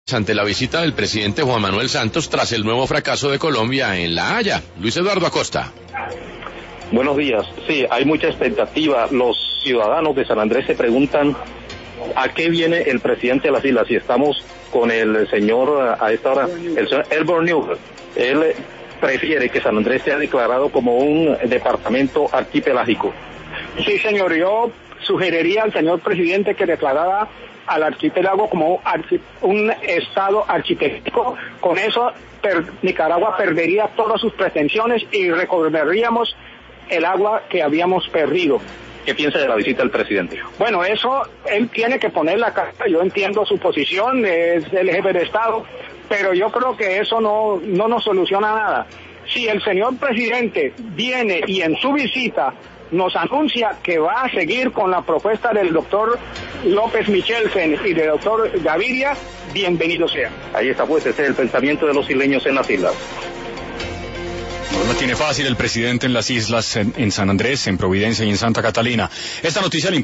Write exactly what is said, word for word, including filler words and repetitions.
ante la visita del presidente Juan Manuel Santos tras el nuevo fracaso de Colombia en La Haya. Luis Eduardo Acosta. Buenos días. Sí, hay mucha expectativa. Los ciudadanos de San Andrés se preguntan a qué viene el presidente de las islas. Y estamos con el señor, a esta hora, el señor Elbor Newell. Él prefiere que San Andrés sea declarado como un departamento archipelágico. Sí, señor, yo sugeriría al señor presidente que declarara al archipiélago como archi, un estado archipelágico. Con eso per, Nicaragua perdería todas sus pretensiones y recobraríamos el agua que habíamos perdido. ¿Qué piensa de la visita del presidente? Bueno, eso él tiene que poner la cara. Yo entiendo su posición, es el jefe de Estado, pero yo creo que eso no, no nos soluciona nada. Si el señor presidente viene y en su visita nos anuncia que va a seguir con la propuesta del doctor López Michelsen y del doctor Gaviria, bienvenido sea. Ahí está, pues, ese es el pensamiento de los isleños en las islas. No lo tiene fácil el presidente en las islas, en, en San Andrés, en Providencia y en Santa Catalina. Esta noticia le